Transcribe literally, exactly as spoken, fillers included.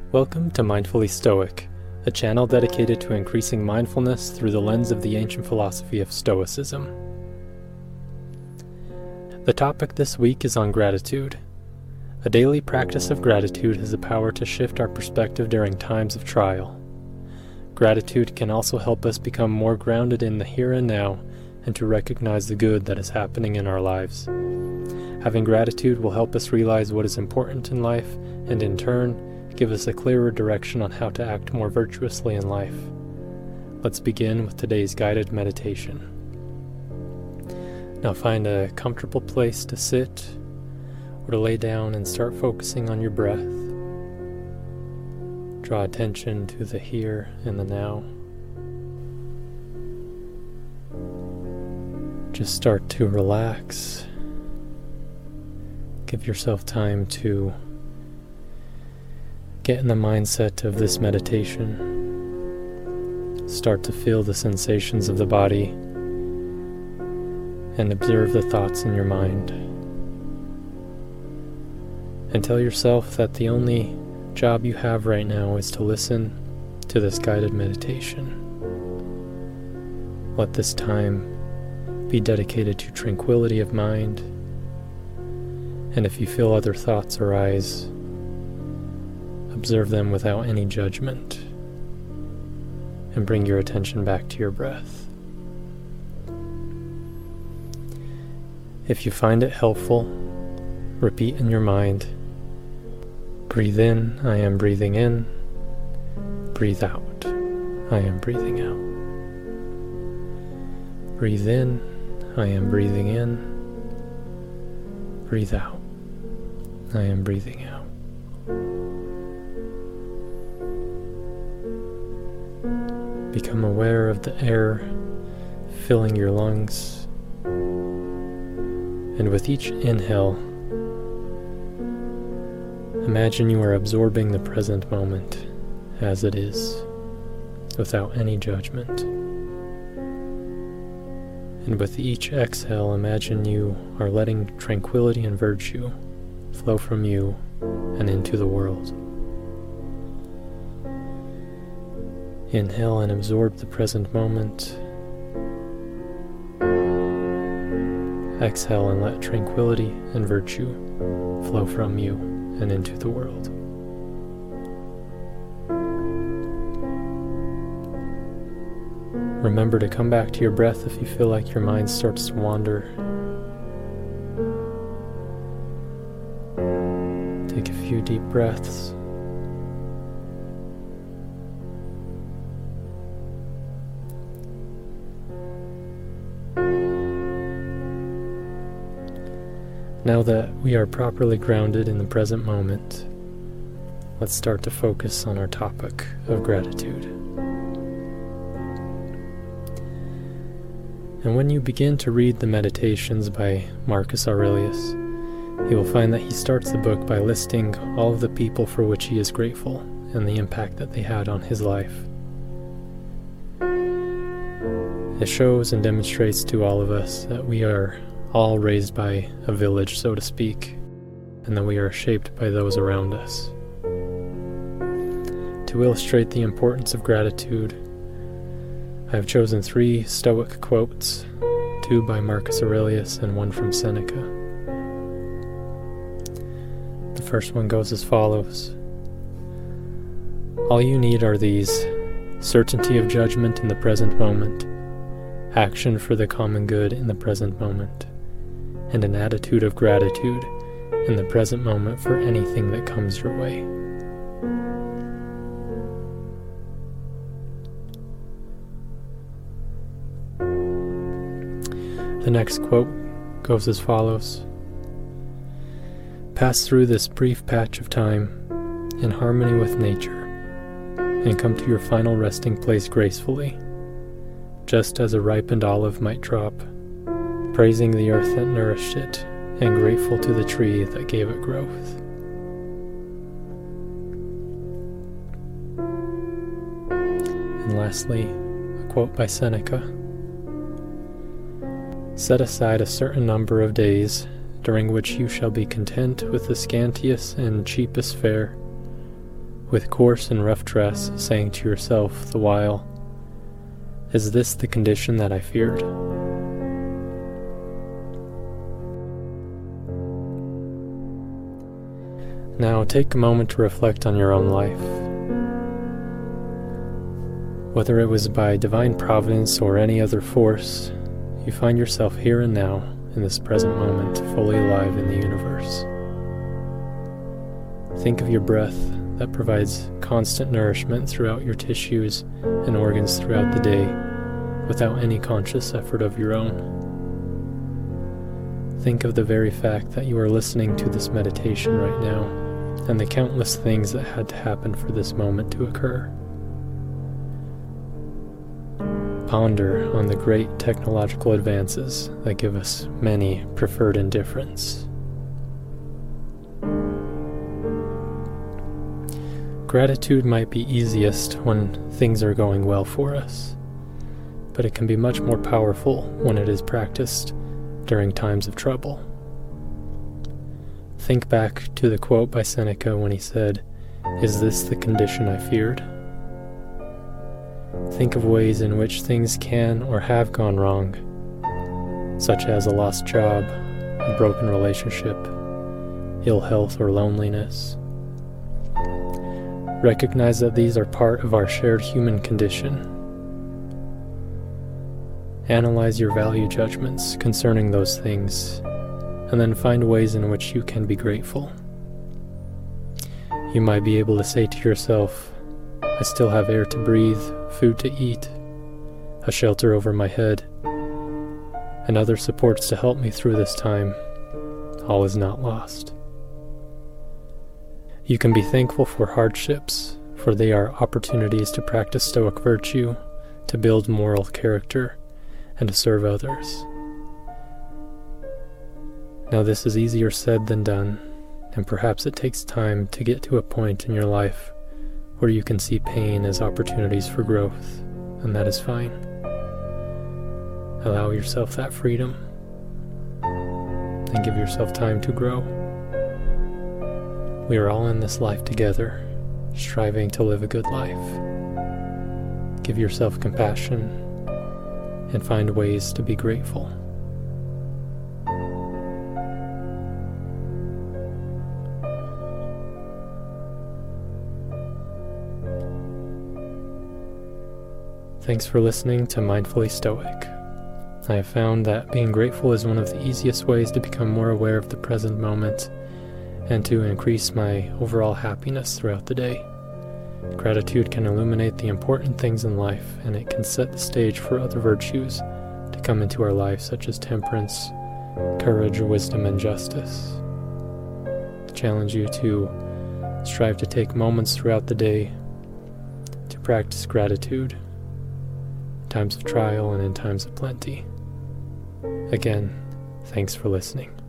Welcome to Mindfully Stoic, a channel dedicated to increasing mindfulness through the lens of the ancient philosophy of Stoicism. The topic this week is on gratitude. A daily practice of gratitude has the power to shift our perspective during times of trial. Gratitude can also help us become more grounded in the here and now and to recognize the good that is happening in our lives. Having gratitude will help us realize what is important in life and, in turn, give us a clearer direction on how to act more virtuously in life. Let's begin with today's guided meditation. Now find a comfortable place to sit or to lay down and start focusing on your breath. Draw attention to the here and the now. Just start to relax. Give yourself time to get in the mindset of this meditation. Start to feel the sensations of the body and observe the thoughts in your mind. And tell yourself that the only job you have right now is to listen to this guided meditation. Let this time be dedicated to tranquility of mind, and if you feel other thoughts arise, observe them without any judgment, and bring your attention back to your breath. If you find it helpful, repeat in your mind, breathe in, I am breathing in. Breathe out, I am breathing out. Breathe in, I am breathing in. Breathe out, I am breathing out. Become aware of the air filling your lungs, and with each inhale, imagine you are absorbing the present moment as it is, without any judgment. And with each exhale, imagine you are letting tranquility and virtue flow from you and into the world. Inhale and absorb the present moment. Exhale and let tranquility and virtue flow from you and into the world. Remember to come back to your breath if you feel like your mind starts to wander. Take a few deep breaths. Now that we are properly grounded in the present moment, let's start to focus on our topic of gratitude. And when you begin to read the Meditations by Marcus Aurelius, you will find that he starts the book by listing all of the people for which he is grateful and the impact that they had on his life. It shows and demonstrates to all of us that we are all raised by a village, so to speak, and that we are shaped by those around us. To illustrate the importance of gratitude, I have chosen three Stoic quotes, two by Marcus Aurelius and one from Seneca. The first one goes as follows: all you need are these: certainty of judgment in the present moment, action for the common good in the present moment, and an attitude of gratitude in the present moment for anything that comes your way. The next quote goes as follows: pass through this brief patch of time in harmony with nature, and come to your final resting place gracefully, just as a ripened olive might drop, praising the earth that nourished it, and grateful to the tree that gave it growth. And lastly, a quote by Seneca: set aside a certain number of days during which you shall be content with the scantiest and cheapest fare, with coarse and rough dress, saying to yourself the while, "Is this the condition that I feared?" Now take a moment to reflect on your own life. Whether it was by divine providence or any other force, you find yourself here and now, in this present moment, fully alive in the universe. Think of your breath that provides constant nourishment throughout your tissues and organs throughout the day, without any conscious effort of your own. Think of the very fact that you are listening to this meditation right now, and the countless things that had to happen for this moment to occur. Ponder on the great technological advances that give us many preferred indifference. Gratitude might be easiest when things are going well for us, but it can be much more powerful when it is practiced during times of trouble. Think back to the quote by Seneca when he said, "Is this the condition I feared?" Think of ways in which things can or have gone wrong, such as a lost job, a broken relationship, ill health or loneliness. Recognize that these are part of our shared human condition. Analyze your value judgments concerning those things, and then find ways in which you can be grateful. You might be able to say to yourself, "I still have air to breathe, food to eat, a shelter over my head, and other supports to help me through this time. All is not lost." You can be thankful for hardships, for they are opportunities to practice stoic virtue, to build moral character, and to serve others. Now this is easier said than done, and perhaps it takes time to get to a point in your life where you can see pain as opportunities for growth, and that is fine. Allow yourself that freedom, and give yourself time to grow. We are all in this life together, striving to live a good life. Give yourself compassion, and find ways to be grateful. Thanks for listening to Mindfully Stoic. I have found that being grateful is one of the easiest ways to become more aware of the present moment and to increase my overall happiness throughout the day. Gratitude can illuminate the important things in life, and it can set the stage for other virtues to come into our lives, such as temperance, courage, wisdom, and justice. I challenge you to strive to take moments throughout the day to practice gratitude in times of trial and in times of plenty. Again, thanks for listening.